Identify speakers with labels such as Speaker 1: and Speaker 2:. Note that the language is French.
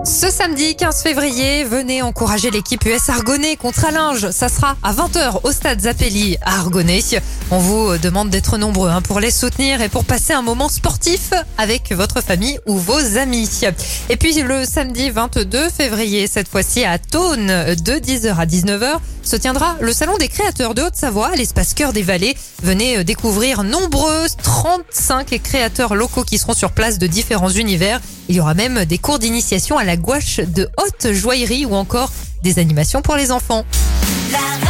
Speaker 1: Ce samedi 15 février, venez encourager l'équipe US Argonnet contre Allinges. Ça sera à 20h au stade Zappelli à Argonnet. On vous demande d'être nombreux pour les soutenir et pour passer un moment sportif avec votre famille ou vos amis. Et puis le samedi 22 février, cette fois-ci à Thônes, de 10h à 19h, se tiendra le Salon des créateurs de Haute-Savoie à l'espace Cœur des Vallées. Venez découvrir nombreuses 35 créateurs locaux qui seront sur place de différents univers. Il y aura même des cours d'initiation à la gouache de haute joaillerie ou encore des animations pour les enfants.